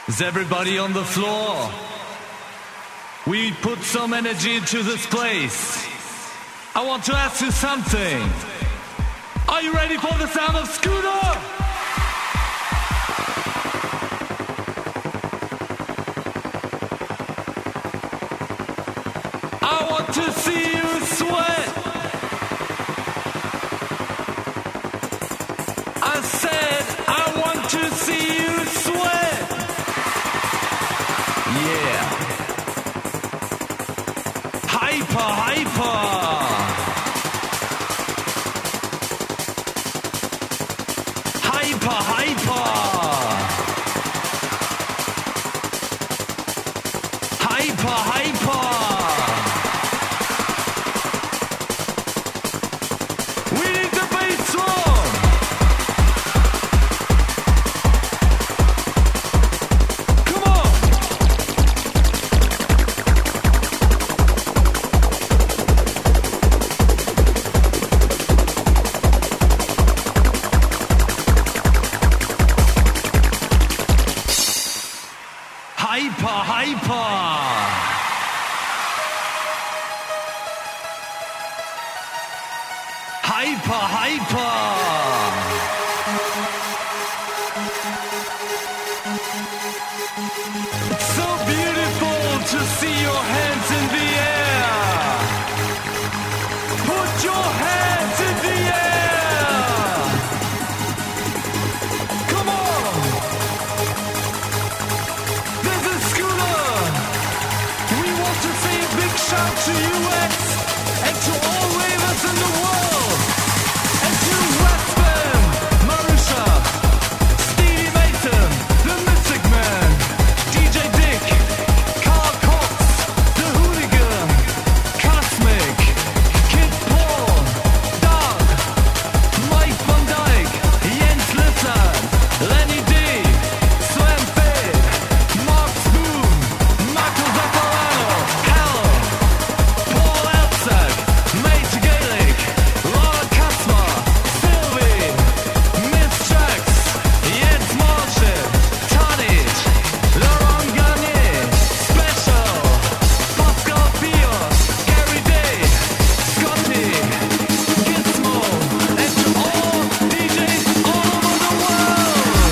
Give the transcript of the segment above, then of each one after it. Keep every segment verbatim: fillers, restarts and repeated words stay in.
Is everybody on the floor? We put some energy into this place. I want to ask you something. Are you ready for the sound of Scooter? I want to see you sweat. I said I want to see you sweat. Yeah. Hyper, hyper. Hyper, hyper. Hyper, hyper. We need the bass drum. Come on. Hyper, hyper. Hyper, hyper. It's so beautiful to see your hands in the air. Put your hands in the air. Come on. This is Scooter. We want to say a big shout to U S and to all ravers in the world. And to Westman, Marusha, Stevie Mason, the Mystic Man, D J Dick, Carl Cox, the Hooligan, Cosmic, Kid Paul, Doug, Mike Van Dyke, Jens Lissard, Lenny D, Slam Fig, Mark Spoon, Michael Zapparano, Hell, Paul Elsack, Mate Gaelic, Laura Kasper, Sylvie, Miss Jax, Jens Marshall, Tadic, Laurent Garnier, Special, Pascal Pios, Gary Day, Scotty, Gizmo, and to all D Js all over the world.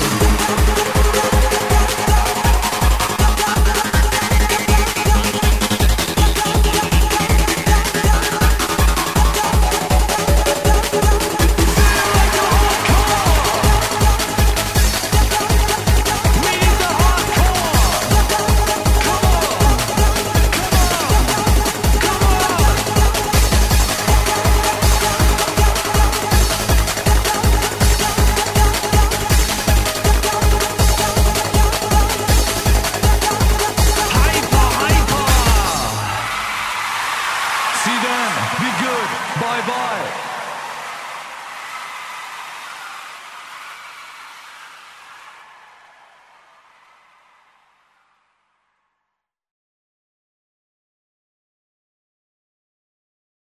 We need the hardcore. Come on, come on, come on. Hyper, hyper. See you then. Be good. Bye bye.